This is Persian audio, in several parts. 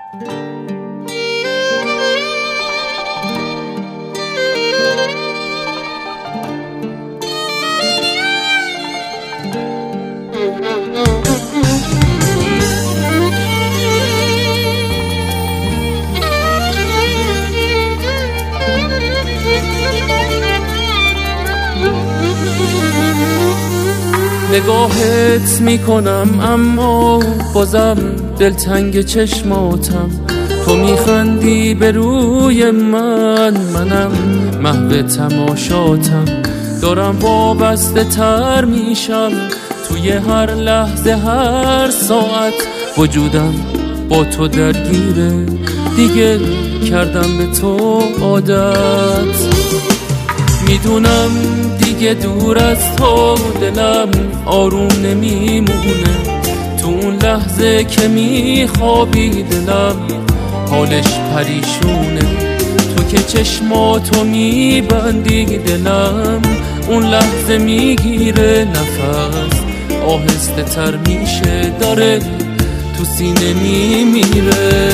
نگاهت میکنم اما بازم دلتنگ چشماتم. تو میخندی به روی منم محو تماشاتم. دارم وابسته تر میشم توی هر لحظه هر ساعت. وجودم با تو درگیره دیگه کردم به تو عادت. میدونم دیگه دور از تو دلم آروم نمیمونه. تو اون لحظه که میخوابی دلم حالش پریشونه. تو که چشماتو میبندی دلم اون لحظه میگیره نفس. آهسته تر میشه داره تو سینه میمیره.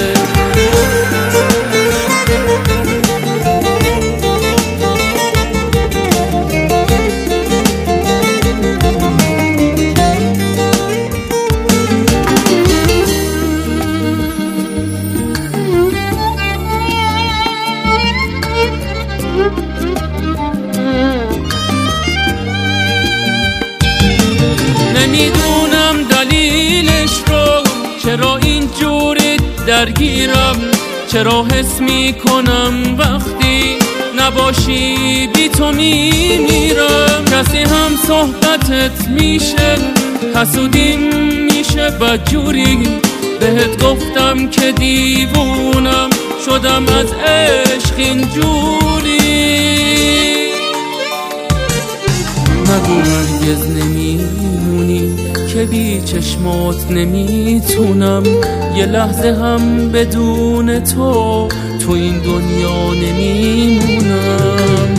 نمیدونم دلیلش رو، چرا اینجوری درگیرم. چرا حس میکنم وقتی نباشی بی تو میمیرم. کسی هم صحبتت میشه حسودیم میشه بدجوری. بهت گفتم که دیوونم شدم از عشق اینجوری. نگو هرگز نمیمونی که بی چشمات نمیتونم. یه لحظه هم بدون تو این دنیا نمیمونم.